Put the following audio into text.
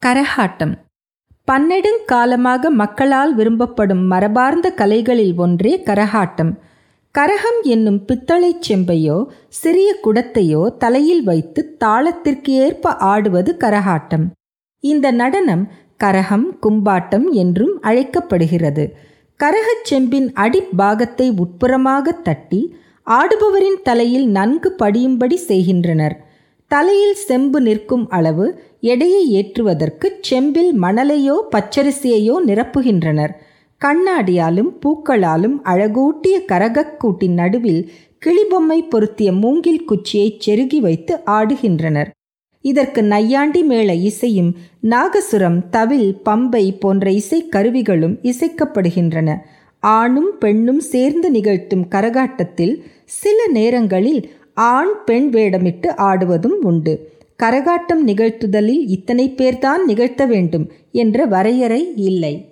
கரகாட்டம் பன்னெடுங்காலமாக மக்களால் விரும்பப்படும் மரபார்ந்த கலைகளில் ஒன்றே கரகாட்டம். கரகம் என்னும் பித்தளைச் செம்பையோ சிறிய குடத்தையோ தலையில் வைத்து தாளத்திற்கு ஏற்ப ஆடுவது கரகாட்டம். இந்த நடனம் கரகம் கும்பாட்டம் என்றும் அழைக்கப்படுகிறது. கரகச் செம்பின் அடிப்பாகத்தை உட்புறமாக தட்டி ஆடுபவரின் தலையில் நன்கு படியும்படி செய்கின்றனர். தலையில் செம்பு நிற்கும் அளவு எடையை ஏற்றுவதற்கு செம்பில் மணலையோ பச்சரிசியையோ நிரப்புகின்றனர். கண்ணாடியாலும் பூக்களாலும் அழகூட்டிய கரகக்கூட்டின் நடுவில் கிளிபொம்மை பொருத்திய மூங்கில் குச்சியை செருகி வைத்து ஆடுகின்றனர். இதற்கு நையாண்டி மேள இசையும் நாகசுரம், தவில், பம்பை போன்ற இசைக்கருவிகளும் இசைக்கப்படுகின்றன. ஆணும் பெண்ணும் சேர்ந்து நிகழ்த்தும் கரகாட்டத்தில் சில நேரங்களில் ஆண் பெண் வேடமிட்டு ஆடுவதும் உண்டு. கரகாட்டம் நிகழ்த்துதலில் இத்தனை பேர்தான் நிகழ்த்த வேண்டும் என்ற வரையறை இல்லை.